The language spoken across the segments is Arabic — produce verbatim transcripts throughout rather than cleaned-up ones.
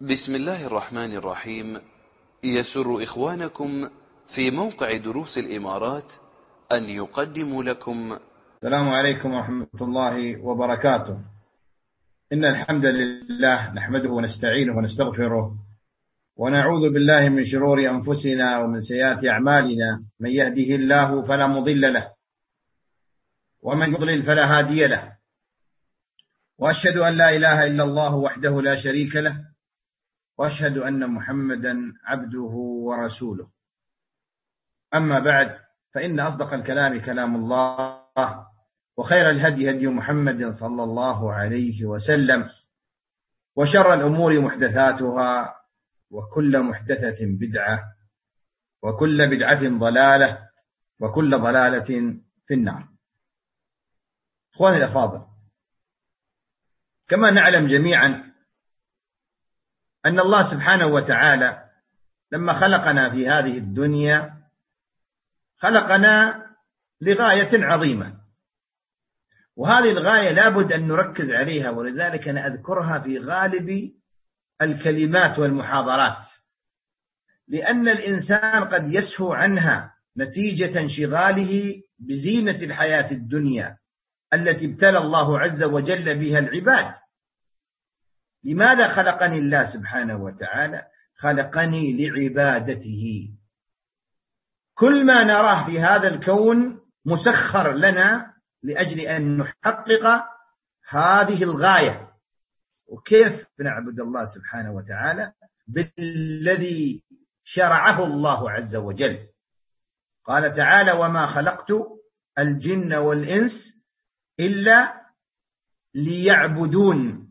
بسم الله الرحمن الرحيم. يسر إخوانكم في موقع دروس الإمارات أن يقدموا لكم. السلام عليكم ورحمة الله وبركاته. إن الحمد لله نحمده ونستعينه ونستغفره ونعوذ بالله من شرور أنفسنا ومن سيئات أعمالنا. من يهده الله فلا مضل له ومن يضلل فلا هادي له، وأشهد أن لا إله إلا الله وحده لا شريك له، وأشهد أن محمدا عبده ورسوله. أما بعد، فإن أصدق الكلام كلام الله، وخير الهدي هدي محمد صلى الله عليه وسلم، وشر الأمور محدثاتها، وكل محدثة بدعة، وكل بدعة ضلالة، وكل ضلالة في النار. إخواني الأفاضل، كما نعلم جميعا أن الله سبحانه وتعالى لما خلقنا في هذه الدنيا خلقنا لغاية عظيمة، وهذه الغاية لابد أن نركز عليها، ولذلك أنا أذكرها في غالب الكلمات والمحاضرات، لأن الإنسان قد يسهو عنها نتيجة انشغاله بزينة الحياة الدنيا التي ابتلى الله عز وجل بها العباد. لماذا خلقني الله سبحانه وتعالى؟ خلقني لعبادته. كل ما نراه في هذا الكون مسخر لنا لأجل أن نحقق هذه الغاية. وكيف نعبد الله سبحانه وتعالى؟ بالذي شرعه الله عز وجل. قال تعالى: وما خلقت الجن والإنس إلا ليعبدون.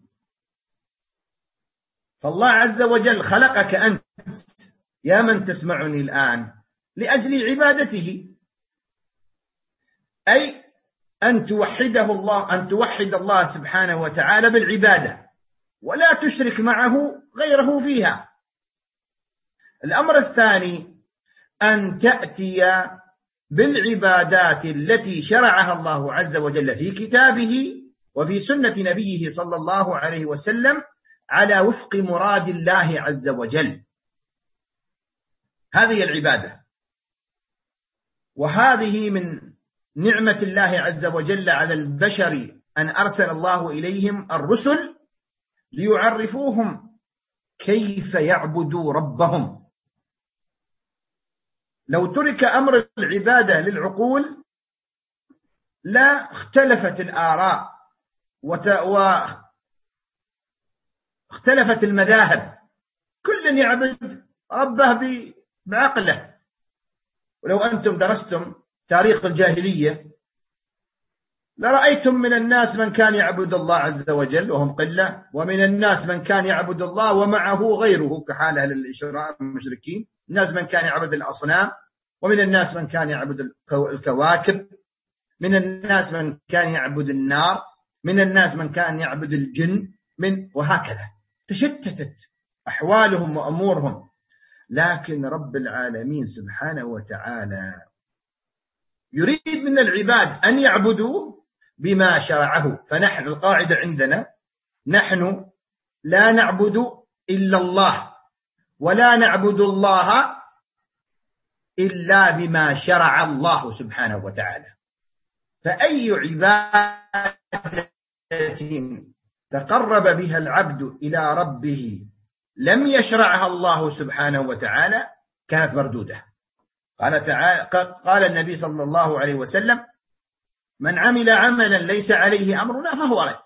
فالله عز وجل خلقك أنت يا من تسمعني الآن لأجل عبادته، أي أن توحده الله، أن توحد الله سبحانه وتعالى بالعبادة ولا تشرك معه غيره فيها. الأمر الثاني أن تأتي بالعبادات التي شرعها الله عز وجل في كتابه وفي سنة نبيه صلى الله عليه وسلم على وفق مراد الله عز وجل. هذه العبادة، وهذه من نعمة الله عز وجل على البشر أن أرسل الله إليهم الرسل ليعرفوهم كيف يعبدوا ربهم. لو ترك أمر العبادة للعقول لا اختلفت الآراء واختلفت المذاهب، كل يعبد ربه بعقله. ولو أنتم درستم تاريخ الجاهلية لرأيتم من الناس من كان يعبد الله عز وجل وهم قلة، ومن الناس من كان يعبد الله ومعه غيره كحال أهل الإشراك المشركين. الناس من كان يعبد الأصنام، ومن الناس من كان يعبد الكواكب، من الناس من كان يعبد النار، من الناس من كان يعبد الجن، من وهكذا تشتتت أحوالهم وأمورهم. لكن رب العالمين سبحانه وتعالى يريد من العباد أن يعبدوه بما شرعه. فنحن القاعدة عندنا: نحن لا نعبد إلا الله، ولا نعبد الله إلا بما شرع الله سبحانه وتعالى. فأي عبادة تقرب بها العبد إلى ربه لم يشرعها الله سبحانه وتعالى كانت مردودة. قال تعالى، قال النبي صلى الله عليه وسلم: من عمل عملا ليس عليه أمرنا فهو رد.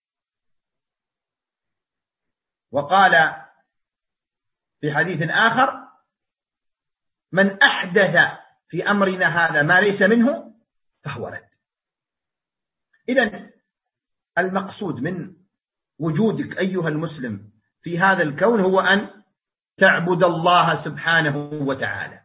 وقال في حديث آخر: من أحدث في أمرنا هذا ما ليس منه فهو رد. إذن المقصود من وجودك أيها المسلم في هذا الكون هو أن تعبد الله سبحانه وتعالى.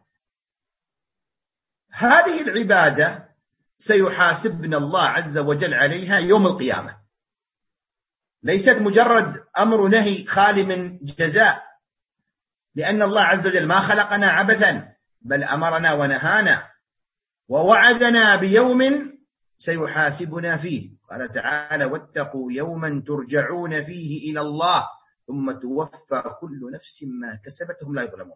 هذه العبادة سيحاسبنا الله عز وجل عليها يوم القيامة، ليست مجرد أمر نهي خالي من جزاء، لأن الله عز وجل ما خلقنا عبثا، بل أمرنا ونهانا ووعدنا بيوم سيحاسبنا فيه. قال تعالى: واتقوا يوما ترجعون فيه إلى الله ثم توفى كل نفس ما كسبت هم لا يظلمون.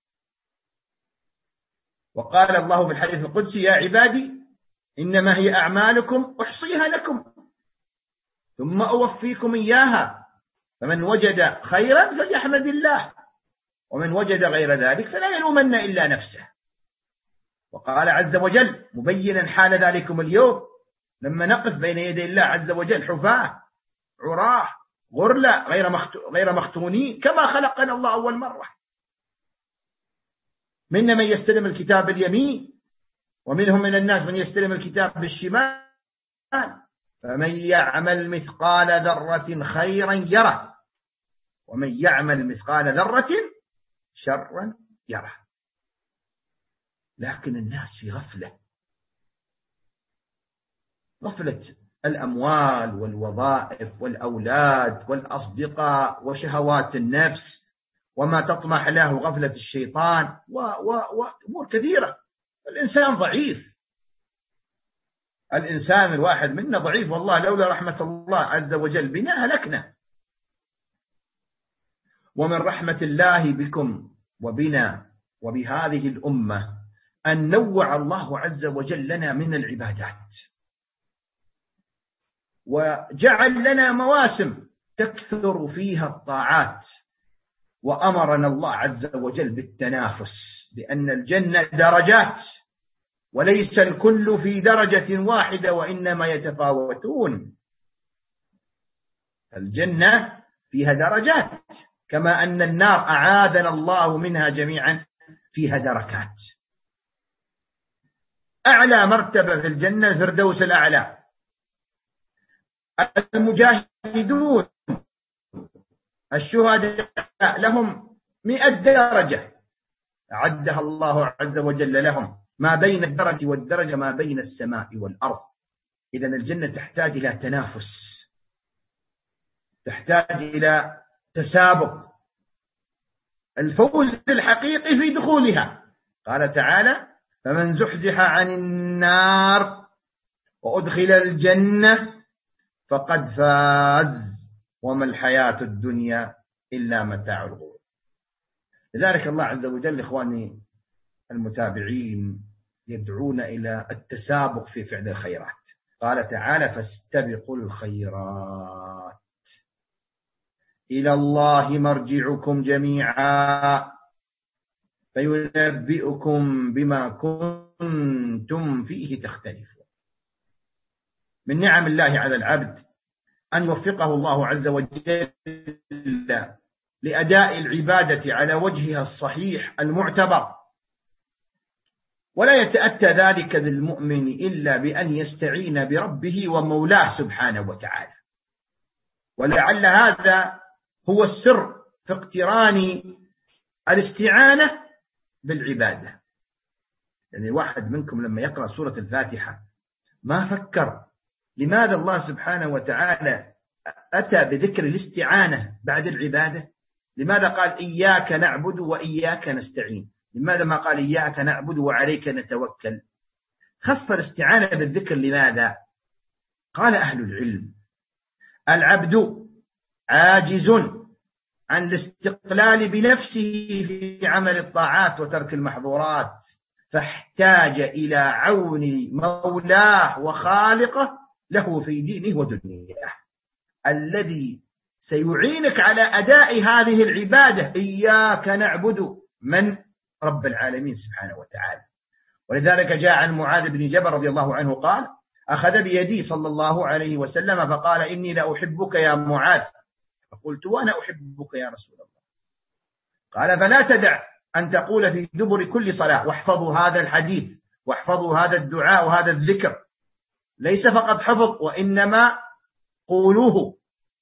وقال الله في الحديث القدسي: يا عبادي إنما هي أعمالكم أحصيها لكم ثم أوفيكم إياها، فمن وجد خيرا فليحمد الله، ومن وجد غير ذلك فلا يلومن إلا نفسه. وقال عز وجل مبينا حال ذلكم اليوم لما نقف بين يدي الله عز وجل حفاة عراه غرلا غير مختونين كما خلقنا الله أول مرة. منا من يستلم الكتاب باليمين، ومنهم من الناس من يستلم الكتاب بالشمال، فمن يعمل مثقال ذرة خيرا يره، ومن يعمل مثقال ذرة شرا يره. لكن الناس في غفلة، غفلة الأموال والوظائف والأولاد والأصدقاء وشهوات النفس وما تطمح له، غفلة الشيطان وأمور كثيرة. الإنسان ضعيف، الإنسان الواحد منا ضعيف، والله لولا رحمة الله عز وجل بنا هلكنا. ومن رحمة الله بكم وبنا وبهذه الأمة أن نوع الله عز وجل لنا من العبادات، وجعل لنا مواسم تكثر فيها الطاعات، وأمرنا الله عز وجل بالتنافس، بأن الجنة درجات وليس الكل في درجة واحدة وإنما يتفاوتون. الجنة فيها درجات، كما أن النار أعاذنا الله منها جميعا فيها دركات. أعلى مرتبة في الجنة الفردوس الأعلى. المجاهدون الشهداء لهم مئة درجة أعدها الله عز وجل لهم، ما بين الدرجة والدرجة ما بين السماء والأرض. إذن الجنة تحتاج إلى تنافس، تحتاج إلى تسابق. الفوز الحقيقي في دخولها. قال تعالى: فمن زحزح عن النار وأدخل الجنة فقد فاز وما الحياة الدنيا إلا متاع الغرور. لذلك الله عز وجل إخواني المتابعين يدعونا إلى التسابق في فعل الخيرات. قال تعالى: فاستبقوا الخيرات إلى الله مرجعكم جميعا فينبئكم بما كنتم فيه تختلفون. من نعم الله على العبد أن يوفقه الله عز وجل لأداء العبادة على وجهها الصحيح المعتبر، ولا يتأتى ذلك للمؤمن إلا بأن يستعين بربه ومولاه سبحانه وتعالى. ولعل هذا هو السر في اقتران الاستعانة بالعبادة. يعني واحد منكم لما يقرأ سورة الفاتحة ما فكر لماذا الله سبحانه وتعالى أتى بذكر الاستعانة بعد العبادة؟ لماذا قال إياك نعبد وإياك نستعين؟ لماذا ما قال إياك نعبد وعليك نتوكل؟ خص الاستعانة بالذكر لماذا؟ قال أهل العلم: العبد عاجز عن الاستقلال بنفسه في عمل الطاعات وترك المحظورات، فاحتاج إلى عون مولاه وخالقه له في دينه ودنياه، الذي سيعينك على أداء هذه العبادة. إياك نعبد من؟ رب العالمين سبحانه وتعالى. ولذلك جاء عن معاذ بن جبل رضي الله عنه قال: أخذ بيدي صلى الله عليه وسلم فقال: إني لأحبك يا معاذ. فقلت: وأنا أحبك يا رسول الله. قال: فلا تدع أن تقول في دبر كل صلاة. واحفظوا هذا الحديث، واحفظوا هذا الدعاء وهذا الذكر، ليس فقط حفظ وإنما قولوه: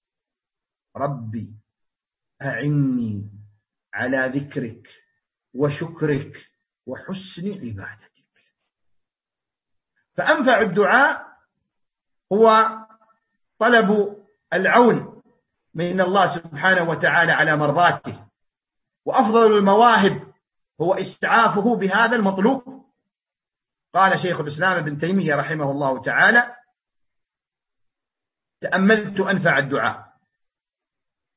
ربي أعني على ذكرك وشكرك وحسن عبادتك. فأنفع الدعاء هو طلب العون من الله سبحانه وتعالى على مرضاته، وأفضل المواهب هو استعافه بهذا المطلوب. قال شيخ الإسلام ابن تيمية رحمه الله تعالى: تأملت أنفع الدعاء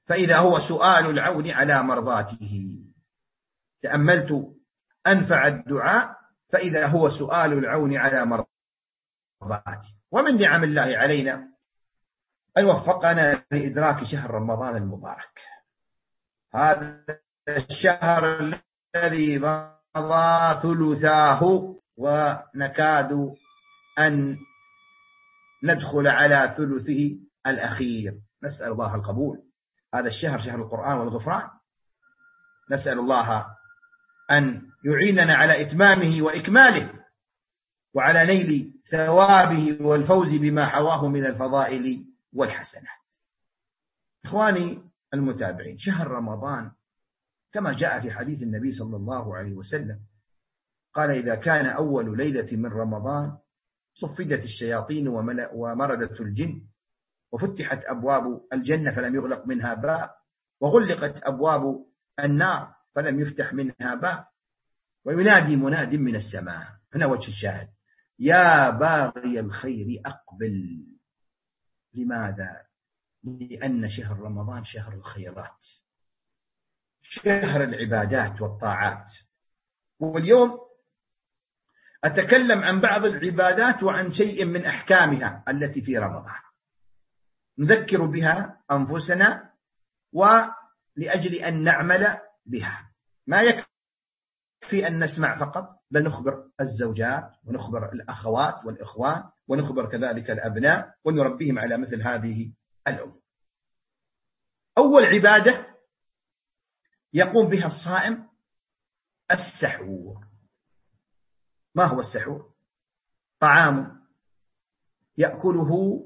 فإذا هو سؤال العون على مرضاته. تأملت أنفع الدعاء فإذا هو سؤال العون على مرضاته. ومن نعم الله علينا أن وفقنا لإدراك شهر رمضان المبارك، هذا الشهر الذي مضى ثلثاه ونكاد أن ندخل على ثلثه الأخير. نسأل الله القبول. هذا الشهر شهر القرآن والغفران، نسأل الله أن يعيننا على إتمامه وإكماله وعلى نيل ثوابه والفوز بما حواه من الفضائل والحسنات. إخواني المتابعين، شهر رمضان كما جاء في حديث النبي صلى الله عليه وسلم قال: إذا كان أول ليلة من رمضان صفدت الشياطين ومردت الجن وفتحت أبواب الجنة فلم يغلق منها باب وغلقت أبواب النار فلم يفتح منها باب وينادي مناد من السماء. هنا وجه الشاهد: يا باغي الخير أقبل. لماذا؟ لأن شهر رمضان شهر الخيرات، شهر العبادات والطاعات. واليوم أتكلم عن بعض العبادات وعن شيء من أحكامها التي في رمضان، نذكر بها أنفسنا ولأجل أن نعمل بها. ما يكفي أن نسمع فقط، بل نخبر الزوجات ونخبر الأخوات والإخوان ونخبر كذلك الأبناء ونربيهم على مثل هذه الأمور. أول عبادة يقوم بها الصائم السحور. ما هو السحور؟ طعام يأكله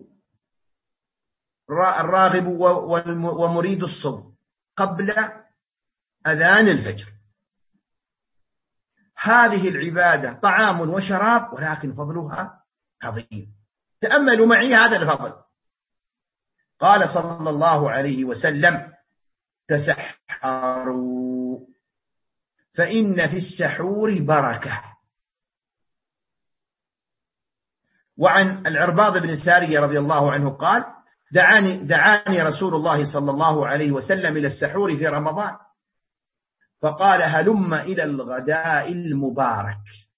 الراغب ومريد الصوم قبل أذان الفجر. هذه العبادة طعام وشراب، ولكن فضلها عظيم. تأملوا معي هذا الفضل. قال صلى الله عليه وسلم: تسحروا فإن في السحور بركة. وعن العرباض بن سارية رضي الله عنه قال: دعاني, دعاني رسول الله صلى الله عليه وسلم إلى السحور في رمضان فقال: هلم إلى الغداء المبارك.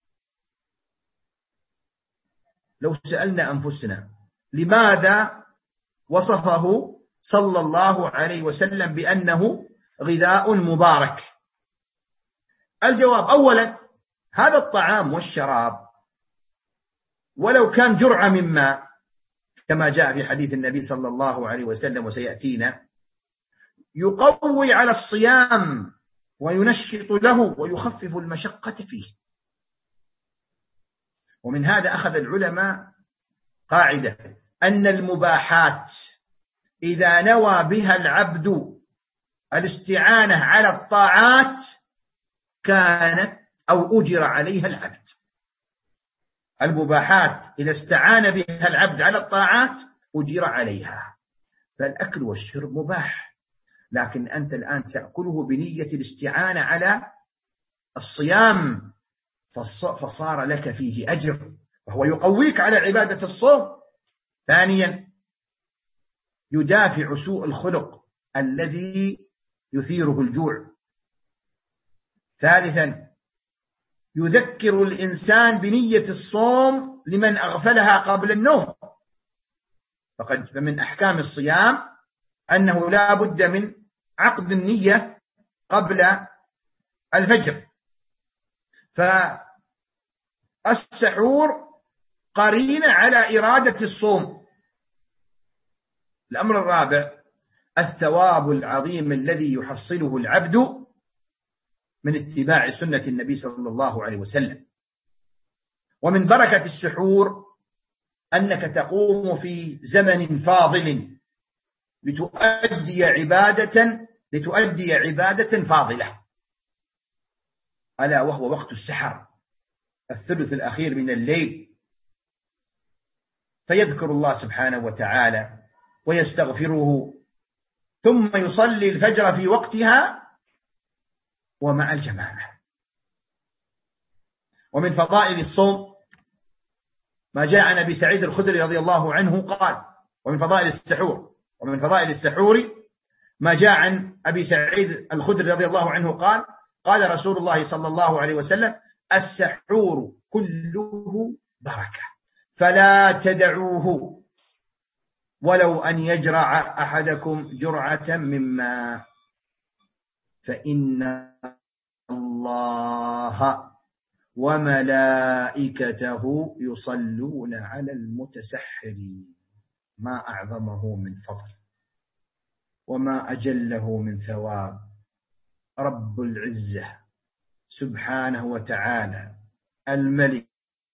لو سألنا أنفسنا لماذا وصفه صلى الله عليه وسلم بأنه غذاء مبارك؟ الجواب: أولا، هذا الطعام والشراب ولو كان جرعة من ماء كما جاء في حديث النبي صلى الله عليه وسلم وسيأتينا، يقوي على الصيام وينشط له ويخفف المشقة فيه. ومن هذا أخذ العلماء قاعدة أن المباحات إذا نوى بها العبد الاستعانة على الطاعات كانت أو أجر عليها العبد. المباحات إذا استعان بها العبد على الطاعات أجر عليها. فالأكل والشرب مباح، لكن أنت الآن تأكله بنية الاستعانة على الصيام فصار لك فيه أجر وهو يقويك على عبادة الصوم. ثانيا، يدافع سوء الخلق الذي يثيره الجوع. ثالثا، يذكر الإنسان بنية الصوم لمن أغفلها قبل النوم. فقد فمن أحكام الصيام أنه لا بد من عقد النية قبل الفجر. فالسحور قرينة على إرادة الصوم. الأمر الرابع: الثواب العظيم الذي يحصله العبد من اتباع سنة النبي صلى الله عليه وسلم. ومن بركة السحور أنك تقوم في زمن فاضل لتؤدي عبادة لتؤدي عبادة فاضلة، ألا وهو وقت السحر، الثلث الأخير من الليل، فيذكر الله سبحانه وتعالى ويستغفره ثم يصلي الفجر في وقتها ومع الجماعة. ومن فضائل الصوم ما جاء عن أبي سعيد الخدري رضي الله عنه قال: ومن فضائل السحور ومن فضائل السحور ما جاء عن أبي سعيد الخدري رضي الله عنه قال قال رسول الله صلى الله عليه وسلم: السحور كله بركة فلا تدعوه ولو أن يجرع أحدكم جرعة من ماء، فإن الله وملائكته يصلون على المتسحرين. ما أعظمه من فضل وما أجله من ثواب. رب العزة سبحانه وتعالى الملك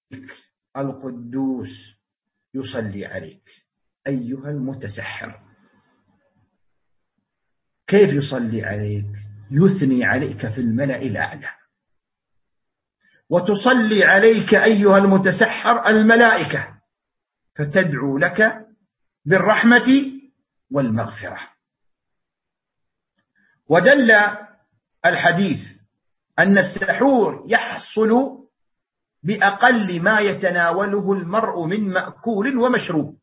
القدوس يصلي عليك أيها المتسحر. كيف يصلي عليك؟ يثني عليك في الملأ الأعلى، وتصلي عليك أيها المتسحر الملائكة، فتدعو لك بالرحمة والمغفرة. ودل الحديث أن السحور يحصل بأقل ما يتناوله المرء من مأكول ومشروب،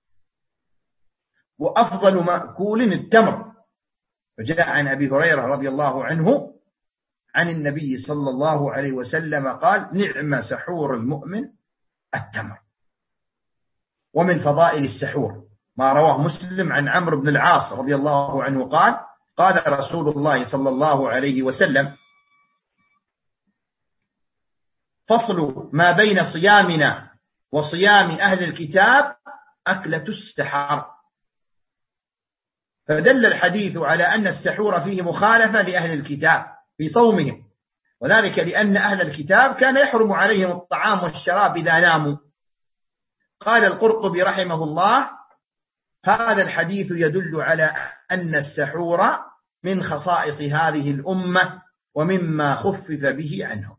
وأفضل مأكول التمر. فجاء عن أبي هريرة رضي الله عنه عن النبي صلى الله عليه وسلم قال: نعم سحور المؤمن التمر. ومن فضائل السحور ما رواه مسلم عن عمرو بن العاص رضي الله عنه قال: قال رسول الله صلى الله عليه وسلم: فصل ما بين صيامنا وصيام أهل الكتاب أكلة السحر. فدل الحديث على أن السحور فيه مخالفة لأهل الكتاب في صومهم، وذلك لأن أهل الكتاب كان يحرم عليهم الطعام والشراب إذا ناموا. قال القرطبي رحمه الله: هذا الحديث يدل على أن السحور من خصائص هذه الأمة ومما خفف به عنهم.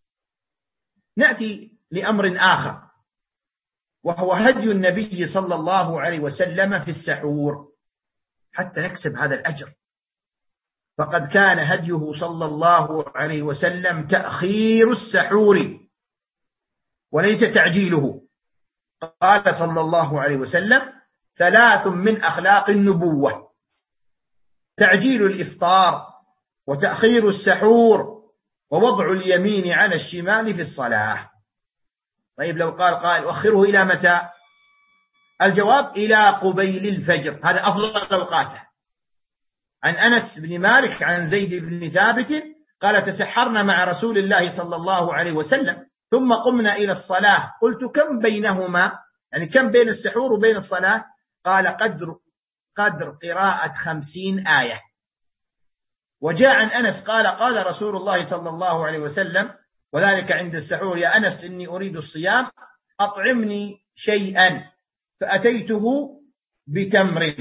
نأتي لأمر آخر، وهو هدي النبي صلى الله عليه وسلم في السحور حتى نكسب هذا الأجر. فقد كان هديه صلى الله عليه وسلم تأخير السحور وليس تعجيله. قال صلى الله عليه وسلم: ثلاث من أخلاق النبوة: تعجيل الإفطار، وتأخير السحور، ووضع اليمين على الشمال في الصلاة. طيب لو قال قائل: أخره إلى متى؟ الجواب: إلى قبيل الفجر، هذا أفضل أوقاته. عن أنس بن مالك عن زيد بن ثابت قال: تسحرنا مع رسول الله صلى الله عليه وسلم ثم قمنا إلى الصلاة، قلت: كم بينهما؟ يعني كم بين السحور وبين الصلاة؟ قال: قدر قدر قراءة خمسين آية. وجاء عن أنس قال: قال رسول الله صلى الله عليه وسلم وذلك عند السحور: يا أنس إني أريد الصيام، أطعمني شيئا، فأتيته بتمر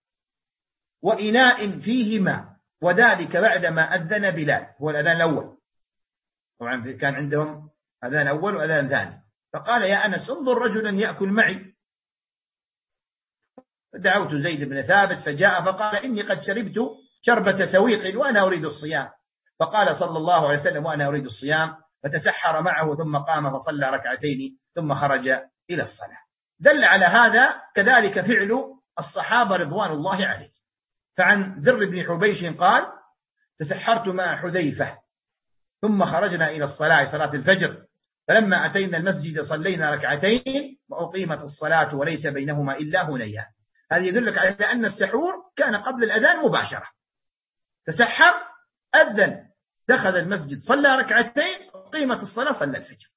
وإناء فيه ماء، وذلك بعدما أذن بلال، هو الأذان الأول. طبعا كان عندهم أذان أول وأذان ثاني. فقال: يا أنس انظر رجلا يأكل معي. فدعوت زيد بن ثابت فجاء فقال: إني قد شربت شربة سويق وأنا أريد الصيام. فقال صلى الله عليه وسلم: وأنا أريد الصيام. فتسحر معه ثم قام فصلى ركعتين ثم خرج إلى الصلاة. دل على هذا كذلك فعل الصحابة رضوان الله عليه. فعن زر بن حبيش قال: تسحرت مع حذيفة ثم خرجنا إلى الصلاة، صلاة الفجر، فلما أتينا المسجد صلينا ركعتين وأقيمت الصلاة وليس بينهما إلا هنيان. هذا يدلك على أن السحور كان قبل الأذان مباشرة. تسحر، أذن، دخل المسجد، صلى ركعتين، أقيمت الصلاة، صلى الفجر.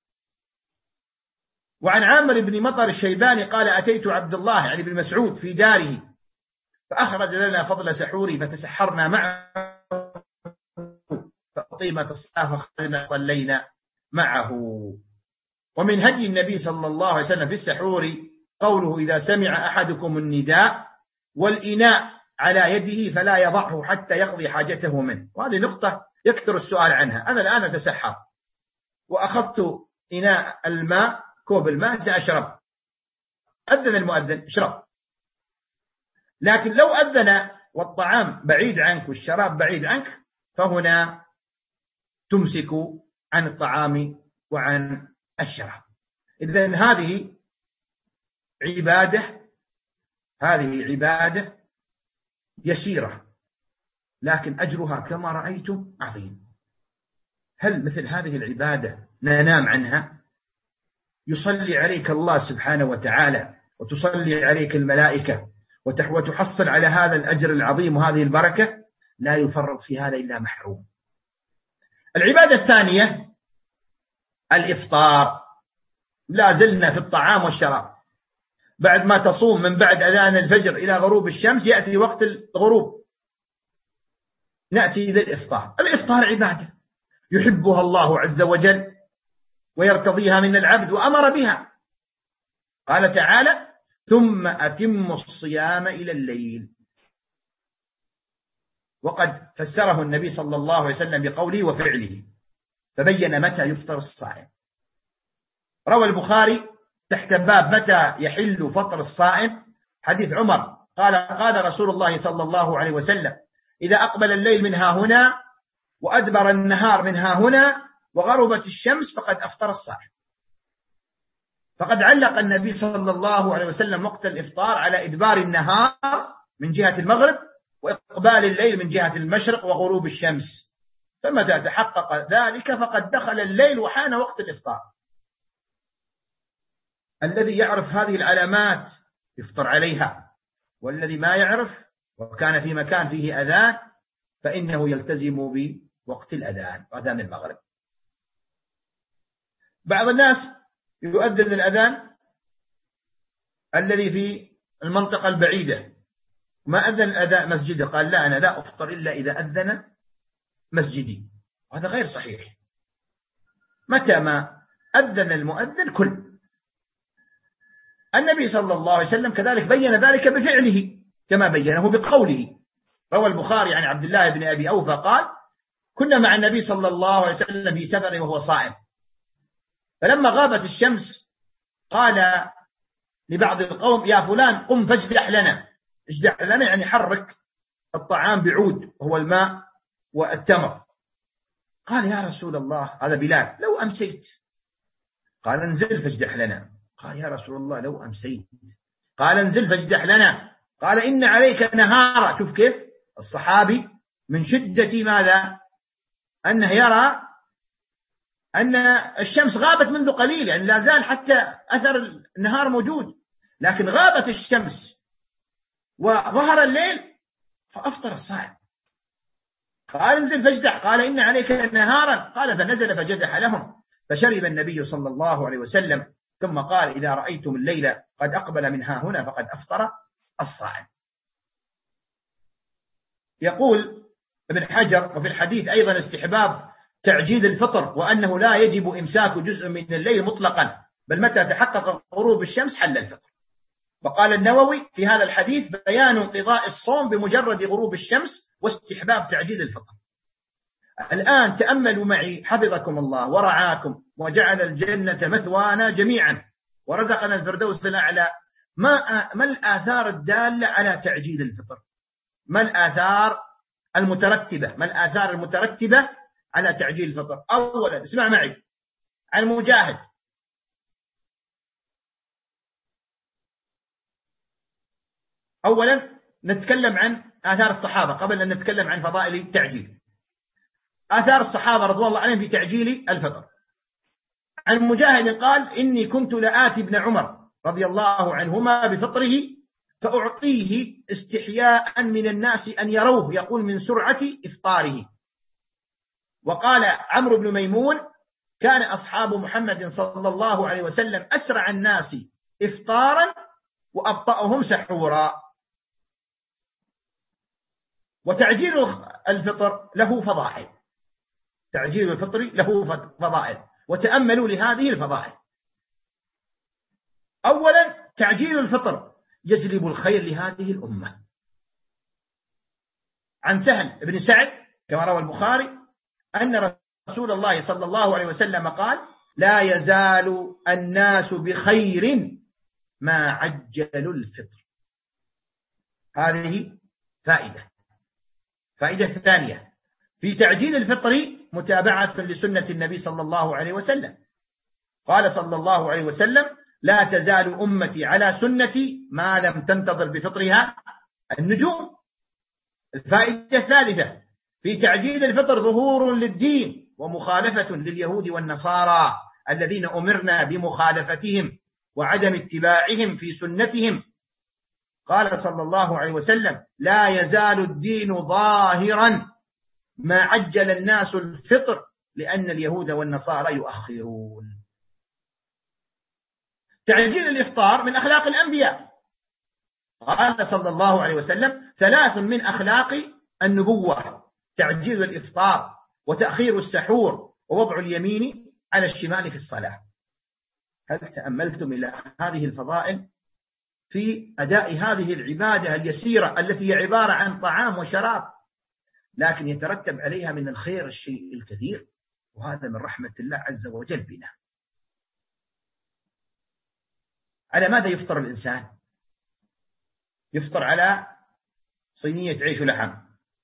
وعن عامر بن مطر الشيباني قال: أتيت عبد الله يعني بن مسعود في داره فأخرج لنا فضل سحوري فتسحرنا معه فأقيمت الصلاة فخرجنا صلينا معه. ومن هدي النبي صلى الله عليه وسلم في السحور قوله: إذا سمع أحدكم النداء والإناء على يده فلا يضعه حتى يقضي حاجته منه. وهذه نقطة يكثر السؤال عنها. أنا الآن أتسحر وأخذت إناء الماء، كوب الماء، سأشرب. أذن المؤذن، اشرب. لكن لو أذن والطعام بعيد عنك والشراب بعيد عنك فهنا تمسك عن الطعام وعن الشراب. إذن هذه عبادة هذه عبادة يسيرة لكن أجرها كما رأيتم عظيم. هل مثل هذه العبادة ننام عنها؟ يصلي عليك الله سبحانه وتعالى وتصلي عليك الملائكة وتحصل على هذا الأجر العظيم وهذه البركة، لا يفرط في هذا إلا محروم. العبادة الثانية الإفطار. لا زلنا في الطعام والشراب. بعد ما تصوم من بعد أذان الفجر إلى غروب الشمس يأتي وقت الغروب، نأتي إلى الإفطار. الإفطار عبادة يحبها الله عز وجل ويرتضيها من العبد وأمر بها. قال تعالى: ثم أتموا الصيام إلى الليل. وقد فسره النبي صلى الله عليه وسلم بقوله وفعله، فبين متى يفطر الصائم. روى البخاري تحت باب متى يحل فطر الصائم حديث عمر قال: قال رسول الله صلى الله عليه وسلم: إذا أقبل الليل من ها هنا وأدبر النهار من ها هنا وغربت الشمس فقد أفطر الصائم. فقد علق النبي صلى الله عليه وسلم وقت الإفطار على إدبار النهار من جهة المغرب وإقبال الليل من جهة المشرق وغروب الشمس، فمتى تحقق ذلك فقد دخل الليل وحان وقت الإفطار. الذي يعرف هذه العلامات يفطر عليها، والذي ما يعرف وكان في مكان فيه أذان فإنه يلتزم بوقت الأذان وأذان المغرب. بعض الناس يؤذن الأذان الذي في المنطقة البعيدة ما أذن الأذان مسجده، قال: لا أنا لا أفطر إلا إذا أذن مسجدي. وهذا غير صحيح. متى ما أذن المؤذن كل. النبي صلى الله عليه وسلم كذلك بين ذلك بفعله كما بينه بقوله. روى البخاري عن عبد الله بن أبي أوفى قال: كنا مع النبي صلى الله عليه وسلم في سفر وهو صائم، فلما غابت الشمس قال لبعض القوم: يا فلان قم فاجدح لنا. اجدح لنا يعني حرك الطعام بعود وهو الماء والتمر. قال: يا رسول الله، هذا بلال، لو أمسيت. قال: انزل فاجدح لنا. قال: يا رسول الله لو أمسيت. قال: انزل فاجدح لنا. قال: إن عليك نهارا. شوف كيف الصحابي من شدة ماذا؟ أنه يرى أن الشمس غابت منذ قليل، يعني لا زال حتى أثر النهار موجود، لكن غابت الشمس وظهر الليل فأفطر الصائم. قال: انزل فاجدح. قال: إن عليك نهارا. قال: فنزل فجدح لهم، فشرب النبي صلى الله عليه وسلم، ثم قال: إذا رأيتم الليل قد أقبل من ها هنا فقد أفطر الصائم. يقول ابن حجر: وفي الحديث أيضا استحباب تعجيل الفطر، وأنه لا يجب إمساك جزء من الليل مطلقا، بل متى تحقق غروب الشمس حل الفطر. وقال النووي في هذا الحديث: بيان انقضاء الصوم بمجرد غروب الشمس واستحباب تعجيل الفطر. الآن تأملوا معي حفظكم الله ورعاكم وجعل الجنة مثوانا جميعا ورزقنا الفردوس الأعلى. ما ما الآثار الدالة على تعجيل الفطر؟ ما الآثار المترتبة؟ ما الآثار المترتبة على تعجيل الفطر؟ أولا اسمع معي عن مجاهد. أولا نتكلم عن آثار الصحابة قبل أن نتكلم عن فضائل التعجيل. آثار الصحابة رضوان الله عليهم بتعجيل الفطر. عن مجاهد قال: إني كنت لآتي ابن عمر رضي الله عنهما بفطره فأعطيه استحياء من الناس أن يروه، يقول من سرعة إفطاره. وقال عمرو بن ميمون: كان أصحاب محمد صلى الله عليه وسلم أسرع الناس إفطارا وأبطأهم سحورا. وتعجيل الفطر له فضائل، تعجيل الفطر له فضائل، وتأملوا لهذه الفضائل. أولا تعجيل الفطر يجلب الخير لهذه الأمة. عن سهل بن سعد كما روى البخاري أن رسول الله صلى الله عليه وسلم قال: لا يزال الناس بخير ما عجلوا الفطر. هذه فائدة. فائدة ثانية في تعجيل الفطر متابعة لسنة النبي صلى الله عليه وسلم. قال صلى الله عليه وسلم: لا تزال أمتي على سنتي ما لم تنتظر بفطرها النجوم. الفائدة الثالثة في تعجيل الفطر ظهور للدين ومخالفة لليهود والنصارى الذين أمرنا بمخالفتهم وعدم اتباعهم في سنتهم. قال صلى الله عليه وسلم: لا يزال الدين ظاهرا ما عجل الناس الفطر لأن اليهود والنصارى يؤخرون. تعجيل الإفطار من أخلاق الأنبياء. قال صلى الله عليه وسلم: ثلاث من أخلاق النبوة: تعجيل الإفطار، وتأخير السحور، ووضع اليمين على الشمال في الصلاة. هل تأملتم إلى هذه الفضائل في أداء هذه العبادة اليسيرة التي هي عبارة عن طعام وشراب، لكن يترتب عليها من الخير الشيء الكثير، وهذا من رحمة الله عز وجل بنا. على ماذا يفطر الإنسان؟ يفطر على صينية عيش ولحم،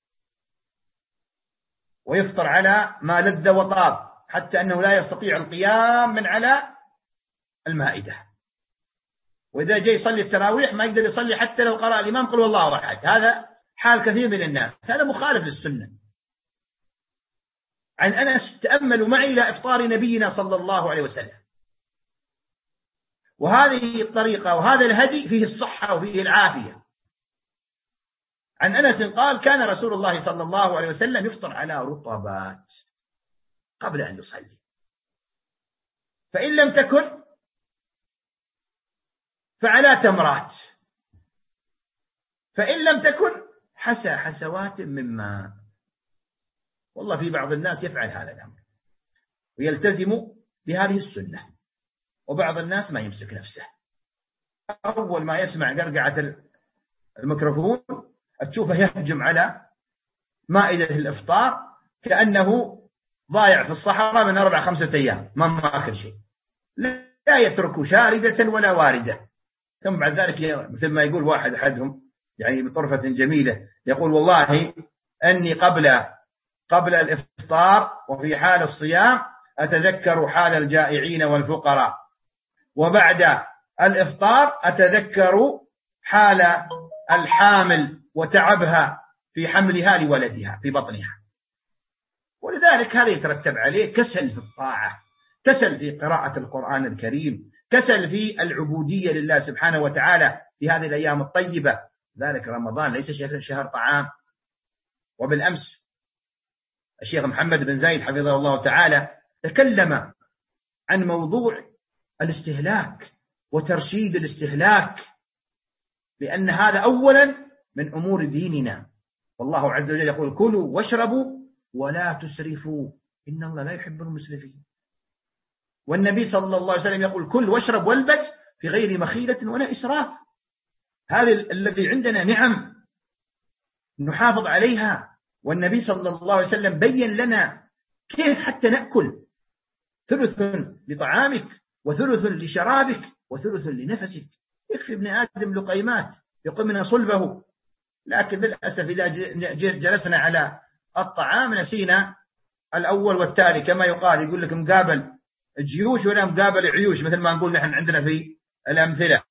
ويفطر على ما لذ وطاب حتى أنه لا يستطيع القيام من على المائدة، وإذا جاء يصلي التراويح ما يقدر يصلي حتى لو قرأ الإمام قل والله أحد. هذا حال كثير من الناس، هذا مخالف للسنة. عن أنس: تأملوا معي إلى إفطار نبينا صلى الله عليه وسلم، وهذه الطريقة وهذا الهدي فيه الصحة وفيه العافية. عن أنس قال: كان رسول الله صلى الله عليه وسلم يفطر على رطبات قبل أن يصلي، فإن لم تكن فعلى تمرات، فإن لم تكن حسى حسوات من ماء. والله في بعض الناس يفعل هذا الأمر ويلتزم بهذه السنة، وبعض الناس ما يمسك نفسه. أول ما يسمع قرقعة الميكروفون تشوفه يهجم على مائدة الإفطار كأنه ضايع في الصحراء من أربع خمسة أيام ما ماكل شيء، لا يترك شاردة ولا واردة. ثم بعد ذلك مثل ما يقول واحد أحدهم يعني بطرفة جميلة، يقول: والله أني قبل قبل الإفطار وفي حال الصيام أتذكر حال الجائعين والفقراء، وبعد الإفطار أتذكر حال الحامل وتعبها في حملها لولدها في بطنها. ولذلك هذا يترتب عليه كسل في الطاعة، كسل في قراءة القرآن الكريم، كسل في العبودية لله سبحانه وتعالى في هذه الأيام الطيبة. ذلك رمضان ليس شهر طعام. وبالأمس الشيخ محمد بن زايد حفظه الله تعالى تكلم عن موضوع الاستهلاك وترشيد الاستهلاك، لأن هذا أولا من أمور ديننا. والله عز وجل يقول: كلوا واشربوا ولا تسرفوا إن الله لا يحب المسرفين. والنبي صلى الله عليه وسلم يقول: كل واشرب والبس في غير مخيلة ولا إسراف. هذا الذي عندنا نعم نحافظ عليها، والنبي صلى الله عليه وسلم بين لنا كيف حتى نأكل: ثلث لطعامك وثلث لشرابك وثلث لنفسك. يكفي ابن آدم لقيمات يقمن صلبه. لكن للأسف إذا جلسنا على الطعام نسينا الأول والتالي، كما يقال، يقول لك مقابل جيوش ولا مقابل عيوش، مثل ما نقول نحن عندنا في الأمثلة.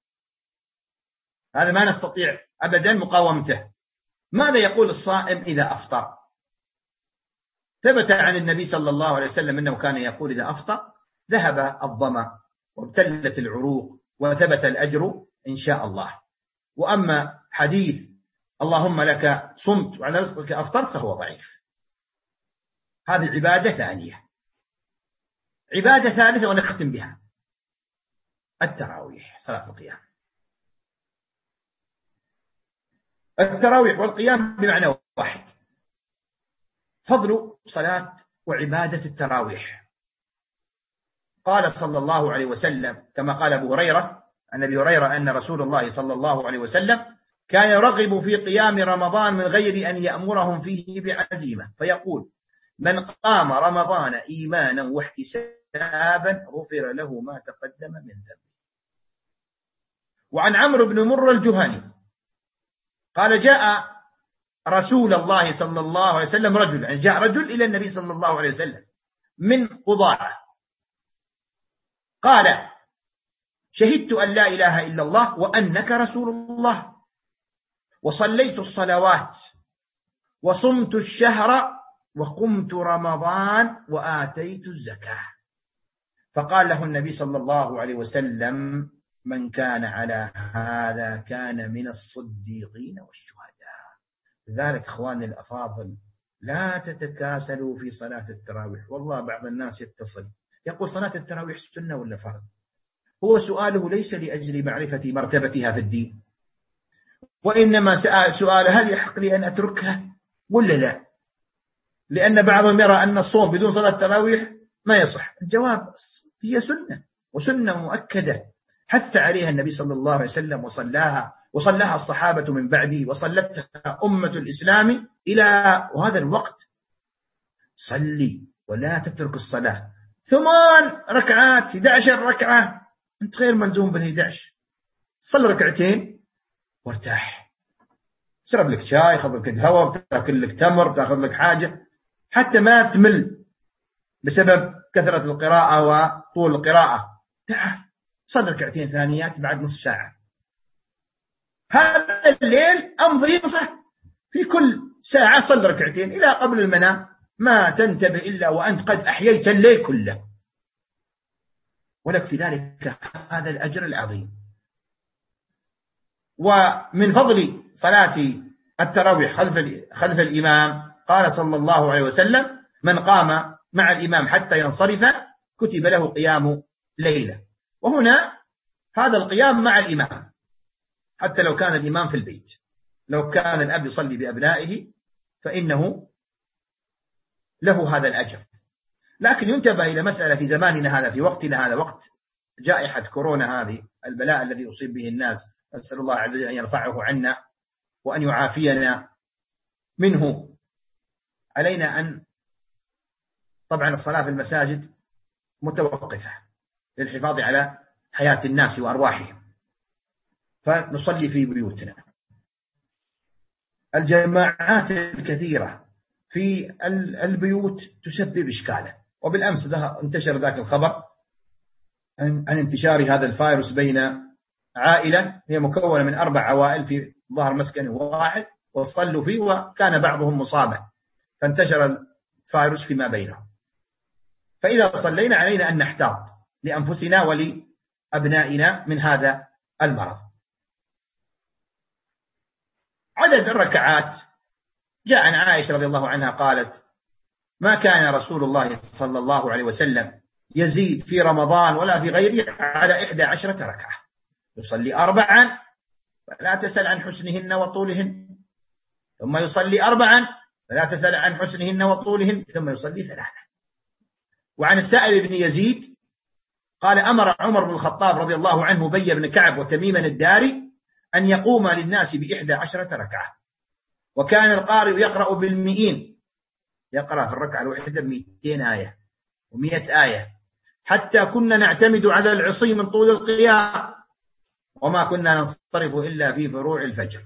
هذا ما نستطيع أبدا مقاومته. ماذا يقول الصائم إذا أفطر؟ ثبت عن النبي صلى الله عليه وسلم أنه كان يقول: إذا أفطر ذهب الظمأ وابتلت العروق وثبت الأجر إن شاء الله. وأما حديث اللهم لك صمت وعلى رزقك أفطرت فهو ضعيف. هذه عبادة ثانية. عبادة ثالثة ونختم بها: التراويح، صلاة القيام. التراويح والقيام بمعنى واحد. فضل صلاة وعبادة التراويح. قال صلى الله عليه وسلم كما قال أبو هريرة عن أبي هريرة أن رسول الله صلى الله عليه وسلم كان يرغب في قيام رمضان من غير أن يأمرهم فيه بعزيمة، فيقول: من قام رمضان إيمانا واحتسابا غفر له ما تقدم من ذنبه. وعن عمرو بن مرة الجهني قال: جاء رسول الله صلى الله عليه وسلم رجل، يعني جاء رجل إلى النبي صلى الله عليه وسلم من قضاعة، قال: شهدت أن لا إله إلا الله وأنك رسول الله، وصليت الصلوات وصمت الشهر وقمت رمضان وآتيت الزكاة. فقال له النبي صلى الله عليه وسلم: من كان على هذا كان من الصديقين والشهداء. لذلك إخواني الأفاضل، لا تتكاسلوا في صلاة التراويح. والله بعض الناس يتصل يقول: صلاة التراويح سنة ولا فرض؟ هو سؤاله ليس لأجل معرفة مرتبتها في الدين، وإنما سؤال: هل يحق لي أن أتركها ولا لا؟ لأن بعضهم يرى أن الصوم بدون صلاة التراويح ما يصح. الجواب: هي سنة، وسنة مؤكدة حث عليها النبي صلى الله عليه وسلم، وصلاها وصلاها الصحابة من بعده، وصلتها أمة الإسلام إلى وهذا الوقت. صلي ولا تترك الصلاة. ثمان ركعات، إحدى عشرة ركعة، أنت غير ملزوم بالإحدى عشر. صل ركعتين وارتاح، شرب لك شاي، خذ لك قهوة، بتاكل لك تمر، بتاخذ لك حاجة، حتى ما تمل بسبب كثرة القراءة وطول القراءة. تعال صل ركعتين ثانيات بعد نصف ساعة. هذا الليل أم فريضة، في كل ساعة صل ركعتين إلى قبل المنام، ما تنتبه إلا وأنت قد أحييت الليل كله، ولك في ذلك هذا الأجر العظيم. ومن فضل صلاة التراويح خلف خلف الإمام قال صلى الله عليه وسلم: من قام مع الإمام حتى ينصرف كتب له قيام ليلة. وهنا هذا القيام مع الإمام حتى لو كان الإمام في البيت. لو كان الأب يصلي بأبنائه فإنه له هذا الأجر. لكن ينتبه إلى مسألة في زماننا هذا، في وقتنا هذا، وقت جائحة كورونا هذه، البلاء الذي يصيب به الناس، نسأل الله عز وجل أن يرفعه عنا وأن يعافينا منه. علينا أن طبعا الصلاة في المساجد متوقفة للحفاظ على حياة الناس وأرواحهم، فنصلي في بيوتنا. الجماعات الكثيرة في البيوت تسبب إشكالا، وبالأمس ده انتشر ذاك الخبر عن انتشار هذا الفيروس بين عائلة هي مكونة من أربع عوائل في ظهر مسكن واحد، وصلوا فيه وكان بعضهم مصابا، فانتشر الفيروس فيما بينهم. فإذا صلينا علينا أن نحتاط لأنفسنا ولأبنائنا من هذا المرض. عدد الركعات جاء عن عائشة رضي الله عنها قالت: ما كان رسول الله صلى الله عليه وسلم يزيد في رمضان ولا في غيره على إحدى عشرة ركعة، يصلي أربعا فلا تسأل عن حسنهن وطولهن، ثم يصلي أربعا فلا تسأل عن حسنهن وطولهن، ثم يصلي ثلاثا. وعن السائب بن يزيد قال: أمر عمر بن الخطاب رضي الله عنه بي بن كعب وتميما الداري أن يقوم للناس بإحدى عشرة ركعة، وكان القارئ يقرأ بالمئين، يقرأ في الركعة الواحدة مئتين آية ومئة آية، حتى كنا نعتمد على العصي من طول القيام، وما كنا ننصرف إلا في فروع الفجر.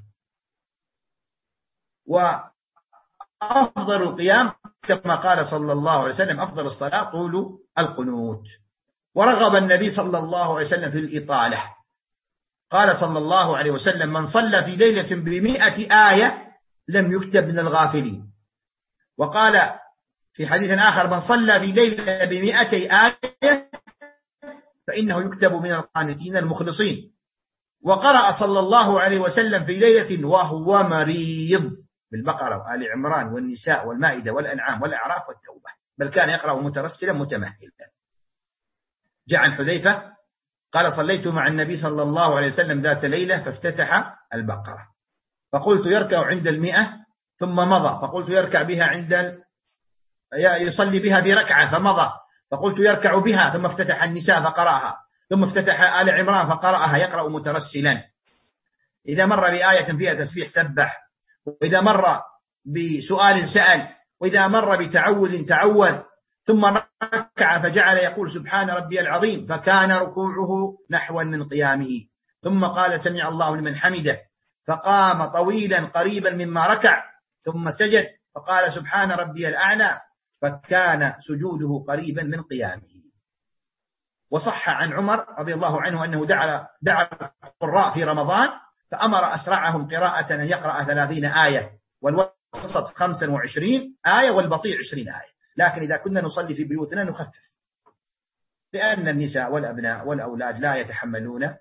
وأفضل القيام كما قال صلى الله عليه وسلم: أفضل الصلاة طول القنوت. ورغب النبي صلى الله عليه وسلم في الإطالة، قال صلى الله عليه وسلم: من صلى في ليلة بمئة آية لم يكتب من الغافلين. وقال في حديث آخر: من صلى في ليلة بمئتي آية فإنه يكتب من القانتين المخلصين. وقرأ صلى الله عليه وسلم في ليلة وهو مريض بالبقرة وآل عمران والنساء والمائدة والأنعام والأعراف والتوبة، بل كان يقرأ مترسلا متمهلا. جاء عن حذيفة قال: صليت مع النبي صلى الله عليه وسلم ذات ليلة فافتتح البقرة، فقلت يركع عند المئة ثم مضى، فقلت يركع بها عند ال... يصلي بها بركعة فمضى، فقلت يركع بها، ثم افتتح النساء فقرأها، ثم افتتح آل عمران فقرأها، يقرأ مترسلا. إذا مر بآية فيها تسبيح سبح، وإذا مر بسؤال سأل، وإذا مر بتعوذ تعوذ، ثم ركع فجعل يقول سبحان ربي العظيم، فكان ركوعه نحوا من قيامه، ثم قال سمع الله لمن حمده، فقام طويلا قريبا مما ركع، ثم سجد فقال سبحان ربي الأعلى، فكان سجوده قريبا من قيامه. وصح عن عمر رضي الله عنه أنه دعا دعا القراء في رمضان فأمر أسرعهم قراءة أن يقرأ ثلاثين آية، والوسط المتوسط خمسة وعشرين آية والبطيء عشرين آية، لكن إذا كنا نصلي في بيوتنا نخفف، لأن النساء والأبناء والأولاد لا يتحملون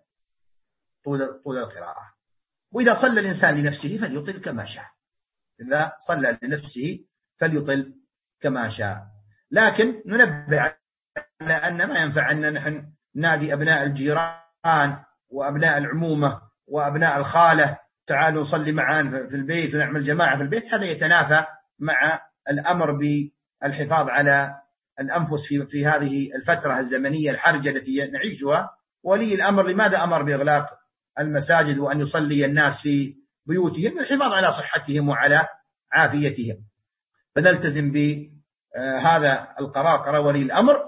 طول طول القراءة. وإذا صلى الإنسان لنفسه فليطل كما شاء، إذا صلى لنفسه فليطل كما شاء. لكن ننبه على أن ما ينفع أن نحن نادي أبناء الجيران وأبناء العمومة وأبناء الخالة تعالوا نصلي معا في البيت ونعمل جماعة في البيت، هذا يتنافى مع الأمر بالحفاظ على الأنفس في, في هذه الفترة الزمنية الحرجة التي نعيشها. ولي الأمر لماذا أمر بإغلاق المساجد وأن يصلي الناس في بيوتهم؟ الحفاظ على صحتهم وعلى عافيتهم. فنلتزم بهذا القرار، قرار ولي الأمر،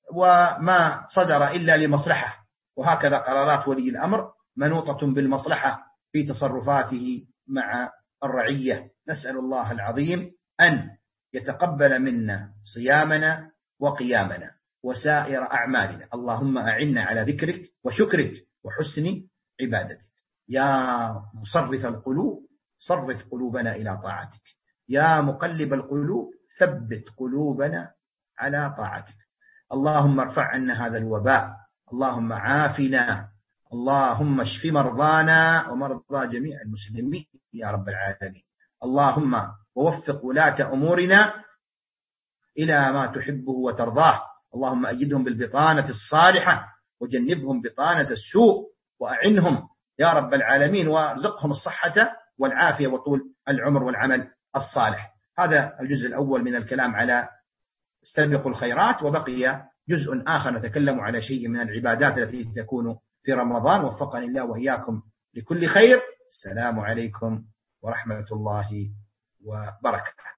وما صدر إلا لمصلحة، وهكذا قرارات ولي الأمر منوطة بالمصلحة في تصرفاته مع الرعية. نسأل الله العظيم أن يتقبل منا صيامنا وقيامنا وسائر أعمالنا. اللهم أعنا على ذكرك وشكرك وحسن عبادتك. يا مصرف القلوب صرف قلوبنا إلى طاعتك، يا مقلب القلوب ثبت قلوبنا على طاعتك. اللهم ارفع عنا هذا الوباء، اللهم عافنا، اللهم اشف مرضانا ومرضى جميع المسلمين يا رب العالمين. اللهم ووفق ولاة أمورنا إلى ما تحبه وترضاه. اللهم أيدهم بالبطانة الصالحة وجنبهم بطانة السوء، وأعنهم يا رب العالمين، وارزقهم الصحة والعافية وطول العمر والعمل الصالح. هذا الجزء الأول من الكلام على استبقوا الخيرات، وبقي جزء آخر نتكلم على شيء من العبادات التي تكون في رمضان. وفقني الله وإياكم لكل خير. السلام عليكم ورحمة الله وبركاته.